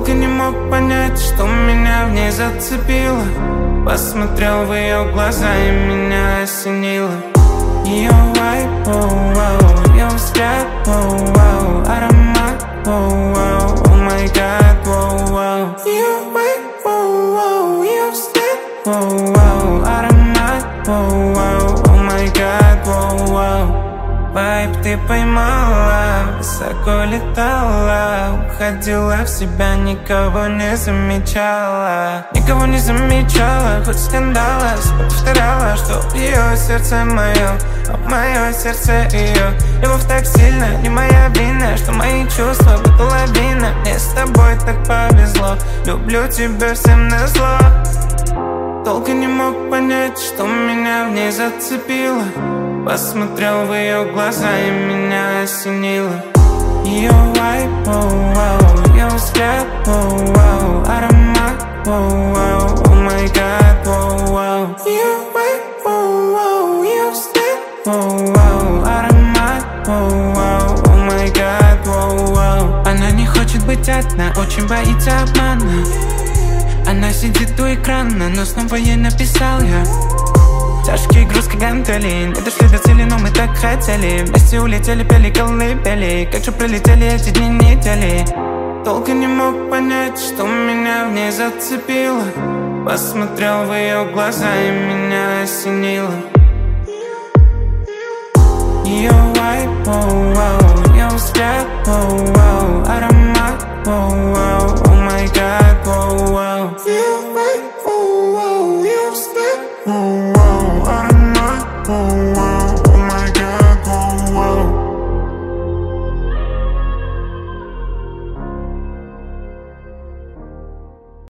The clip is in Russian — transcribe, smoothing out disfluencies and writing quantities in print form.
Долго не мог понять, что меня в ней зацепило. Посмотрел в ее глаза и меня осенило. Ее вайб, оу-оу, ее взгляд, оу-оу, аромат, оу-оу, о май гад, оу-оу. Ее вайб, оу-оу, ее взгляд, оу-оу, аромат, оу-оу, о май гад, оу-оу. Вайб ты поймала, высоко летала, уходила в себя, никого не замечала. Никого не замечала, хоть скандала, повторяла, что ее сердце мое, а мое сердце ее. Любовь так сильно, не моя вина, что мои чувства будто лавина. Мне с тобой так повезло, люблю тебя всем назло. Долго не мог понять, что меня в ней зацепило. Посмотрел в ее глаза и меня осенило. Ее вайб, оу-оу, ее взгляд, оу-оу, аромат, оу-оу, о май гад, оу-оу. Ее вайб, оу-оу, ее взгляд, оу-оу, аромат, оу-оу, о май гад, оу-оу. Она не хочет быть одна, очень боится обмана. Она сидит у экрана, но снова ей написал я. Тяжкие грузки гантели, не дошли до цели, но мы так хотели. Вместе улетели, пели колыбели, как же пролетели эти дни, недели. Долго не мог понять, что меня в ней зацепило. Посмотрел в ее глаза и меня осенило. Ее вайб, оу-оу, ее взгляд, оу-оу, аромат, оу-оу, о май гад, оу-оу. Ее вайб, оу-оу, ее взгляд, оу-оу, аромат.